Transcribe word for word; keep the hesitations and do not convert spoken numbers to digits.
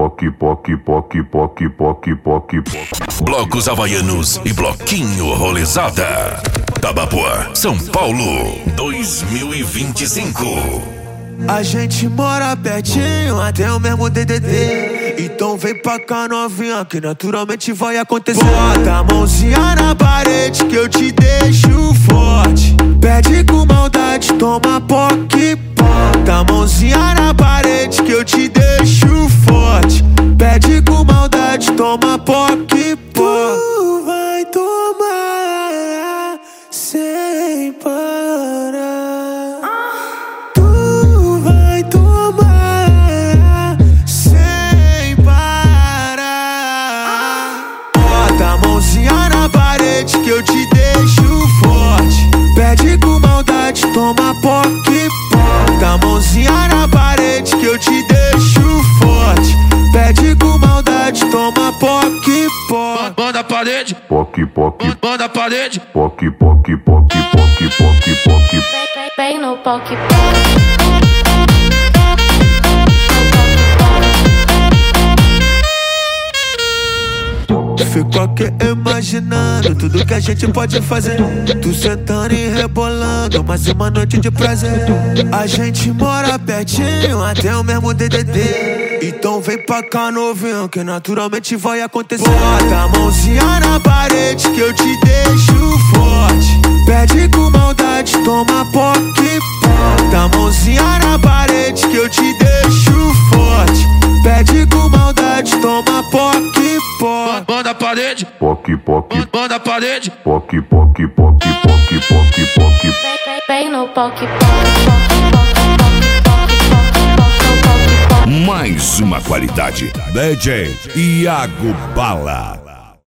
poc, poc, poc, poc, poc, poc, poc. Blocos havaianos e bloquinho rolezada. Tabapuã, São Paulo, dois mil e vinte e cinco. A gente mora pertinho, até o mesmo D D D. Então vem pra cá novinha, que naturalmente vai acontecer. Bota a mãozinha na parede que eu te deixo forte. Pede com maldade, toma poc, bota a mãozinha na parede que eu te deixo forte. Pede com maldade, toma poc, tu vai tomar sem parar. Que eu te deixo forte. Pede com maldade, toma poc, bota a mãozinha na parede que eu te deixo forte. Pede com maldade, toma poc, poc. Manda a parede, poc, poc, manda a parede, poc, poc, poc, poc, poc, poc. Vem no poc, poc. Fico aqui imaginando tudo que a gente pode fazer. Tu sentando e rebolando, mais uma noite de prazer. A gente mora pertinho, até o mesmo D D D. Então vem pra cá novinho, que naturalmente vai acontecer. Bota a mãozinha na parede que eu te deixo forte. Pede com maldade, toma poc, bota a mãozinha na parede que eu te deixo forte. Pede com maldade, toma poc, poc. manda a parede, poc, poc, manda a parede, poc, poc, poc, poc, poc, poc. Vem no poc, poc. Mais uma qualidade. D J Iago Bala.